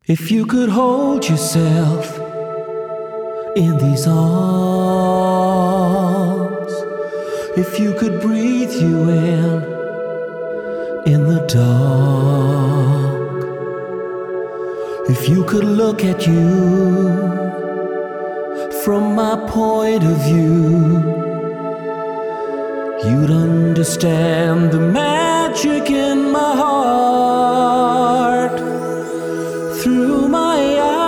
If you could hold yourself in these arms, if you could breathe you in the dark, if you could look at you from my point of view, you'd understand the magic in my heart. Through my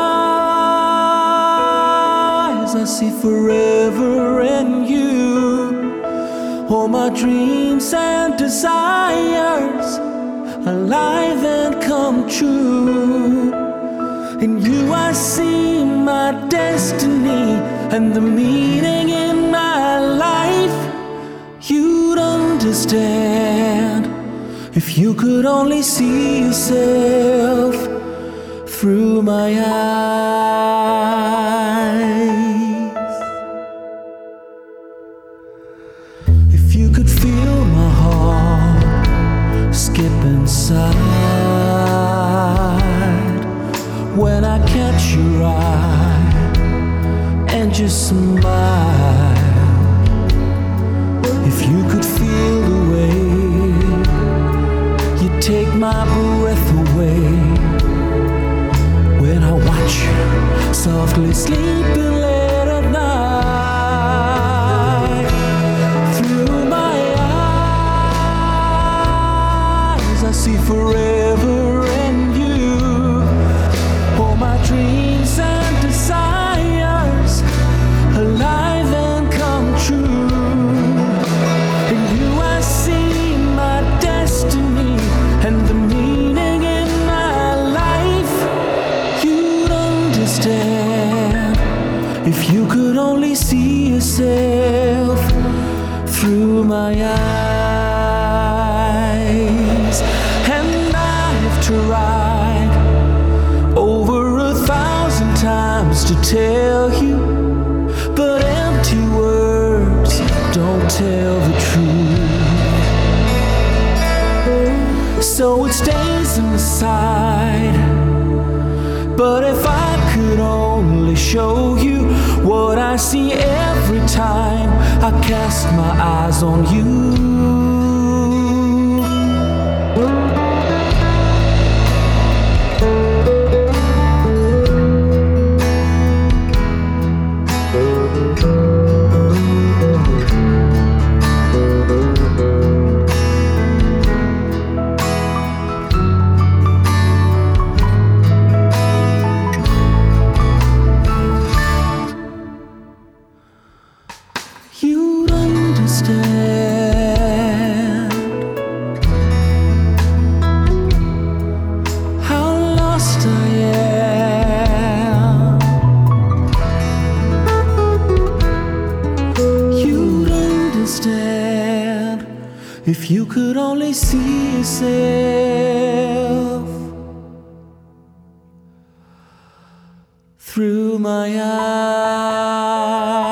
eyes I see forever in you, all my dreams and desires alive and come true. In you I see my destiny and the meaning in my life. You'd understand if you could only see yourself through my eyes. If you could feel my heart skip inside when I catch your eye and just smile. If you could feel the way you take my breath away when I watch you softly sleeping late at night. Through my eyes I see forever in you, all my dreams and desires alive and come true. In you I see my destiny and the meaning in my life. You'd understand if you could only see yourself through my eyes. And I've tried over 1,000 times to tell you, but empty words don't tell the truth. So it stays inside. But if I could only show you what I see every time I cast my eyes on you. You'd understand how lost I am. You'd understand if you could only see yourself through my eyes.